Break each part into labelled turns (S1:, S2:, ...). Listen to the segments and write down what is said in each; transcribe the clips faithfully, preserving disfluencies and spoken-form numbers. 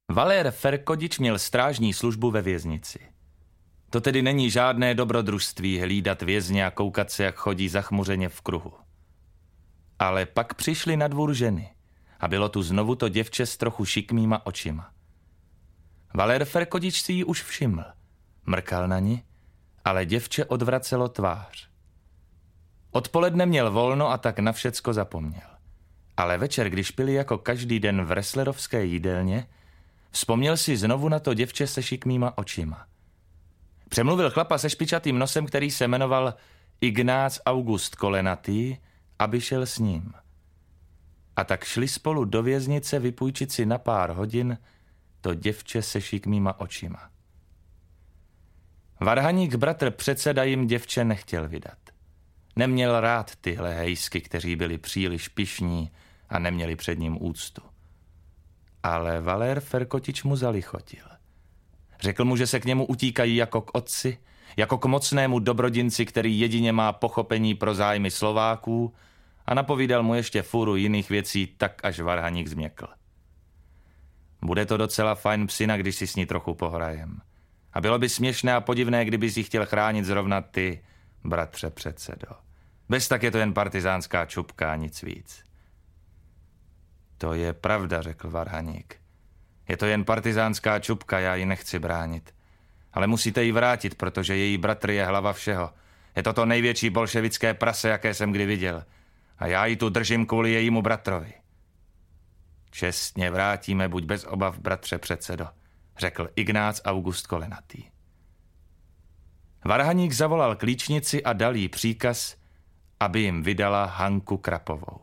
S1: Valér Ferkodič měl strážní službu ve věznici. To tedy není žádné dobrodružství hlídat vězně a koukat se, jak chodí zachmuřeně v kruhu. Ale pak přišly na dvůr ženy a bylo tu znovu to děvče s trochu šikmýma očima. Valér Ferkodič si ji už všiml. Mrkal na ní, ale děvče odvracelo tvář. Odpoledne měl volno a tak na všecko zapomněl. Ale večer, když pili jako každý den v Resslerovské jídelně, vzpomněl si znovu na to děvče se šikmýma očima. Přemluvil chlapa se špičatým nosem, který se jmenoval Ignác August Kolenatý, aby šel s ním. A tak šli spolu do věznice vypůjčit si na pár hodin to děvče se šikmýma očima. Varhaník bratr předseda jim děvče nechtěl vydat. Neměl rád tyhle hejsky, kteří byli příliš pyšní a neměli před ním úctu. Ale Valér Ferkodič mu zalichotil. Řekl mu, že se k němu utíkají jako k otci, jako k mocnému dobrodinci, který jedině má pochopení pro zájmy Slováků, a napovídal mu ještě fůru jiných věcí, tak až Varhaník změkl. Bude to docela fajn psina, když si s ní trochu pohrajem. A bylo by směšné a podivné, kdyby si chtěl chránit zrovna ty, bratře předsedo. Bez tak je to jen partizánská čupka a nic víc. To je pravda, řekl Varhaník. Je to jen partizánská čupka, já ji nechci bránit. Ale musíte ji vrátit, protože její bratr je hlava všeho. Je to to největší bolševické prase, jaké jsem kdy viděl. A já ji tu držím kvůli jejímu bratrovi. Čestně vrátíme, buď bez obav, bratře předsedo, řekl Ignác August Kolenatý. Varhaník zavolal klíčnici a dal jí příkaz, aby jim vydala Hanku Krapovou.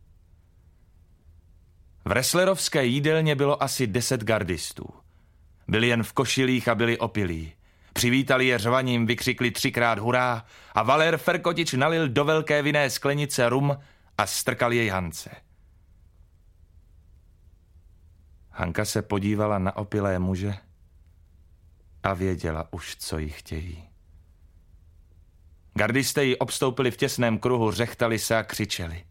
S1: V Resslerovské jídelně bylo asi deset gardistů. Byli jen v košilích a byli opilí. Přivítali je řvaním, vykřikli třikrát hurá a Valér Ferkodič nalil do velké vinné sklenice rum a strkal jej Hance. Hanka se podívala na opilé muže a věděla už, co jí chtějí. Gardisté ji obstoupili v těsném kruhu, řechtali se a křičeli.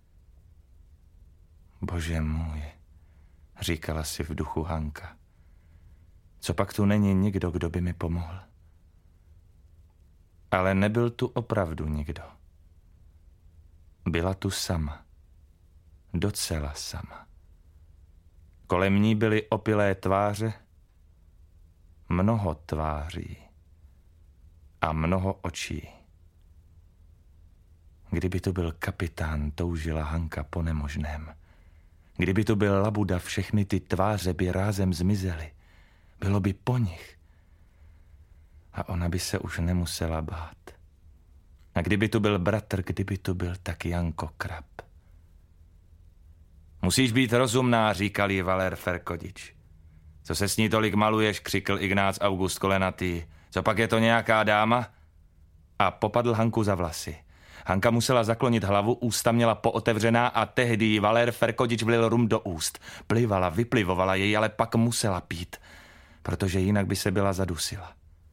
S1: Bože můj, říkala si v duchu Hanka. Co pak tu není nikdo, kdo by mi pomohl? Ale nebyl tu opravdu nikdo. Byla tu sama. Docela sama. Kolem ní byly opilé tváře, mnoho tváří a mnoho očí. Kdyby tu byl kapitán, toužila Hanka po nemožném. Kdyby tu byl Labuda, všechny ty tváře by rázem zmizely. Bylo by po nich. A ona by se už nemusela bát. A kdyby tu byl bratr, kdyby tu byl tak Janko Krap. Musíš být rozumná, říkal jí Valér Ferkodič. Co se s ní tolik maluješ, křikl Ignác August Kolenatý. Co pak je to nějaká dáma? A popadl Hanku za vlasy. Hanka musela zaklonit hlavu, ústa měla pootevřená a tehdy jí Valér Ferkodič vlil rum do úst. Plivala, vyplivovala jej, ale pak musela pít, protože jinak by se byla zadusila.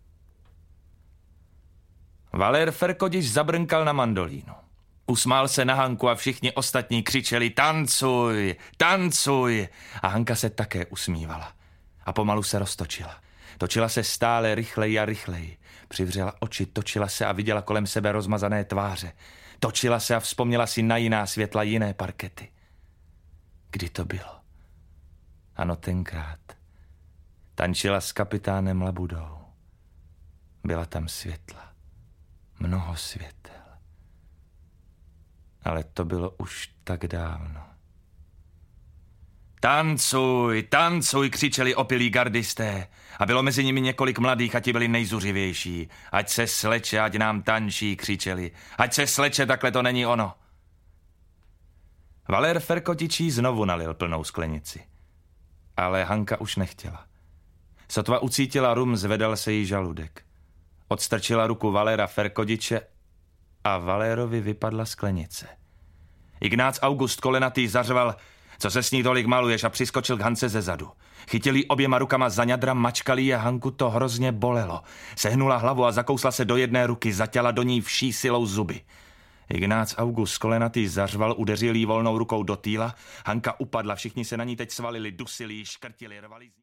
S1: Valér Ferkodič zabrnkal na mandolínu. Usmál se na Hanku a všichni ostatní křičeli tancuj, tancuj. A Hanka se také usmívala. A pomalu se roztočila. Točila se stále rychleji a rychleji. Přivřela oči, točila se a viděla kolem sebe rozmazané tváře. Točila se a vzpomněla si na jiná světla, jiné parkety. Kdy to bylo? Ano, tenkrát. Tančila s kapitánem Labudou. Byla tam světla. Mnoho světel. Ale to bylo už tak dávno. Tancuj, tancuj, křičeli opilí gardisté. A bylo mezi nimi několik mladých a ti byli nejzuřivější. Ať se sleče, ať nám tančí, křičeli. Ať se sleče, takhle to není ono. Valér Ferkodič znovu nalil plnou sklenici. Ale Hanka už nechtěla. Sotva ucítila rum, zvedal se jí žaludek. Odstrčila ruku Valéra Ferkodiče a Valérovi vypadla sklenice. Ignác August Kolenatý zařval, co se s ní tolik maluješ, a přiskočil k Hance ze zadu. Chytil jí oběma rukama za ňadra, mačkal jí a Hanku to hrozně bolelo. Sehnula hlavu a zakousla se do jedné ruky, zatěla do ní vší silou zuby. Ignác August Kolenatý zařval, udeřil jí volnou rukou do týla. Hanka upadla, všichni se na ní teď svalili, dusili, škrtili, rvali.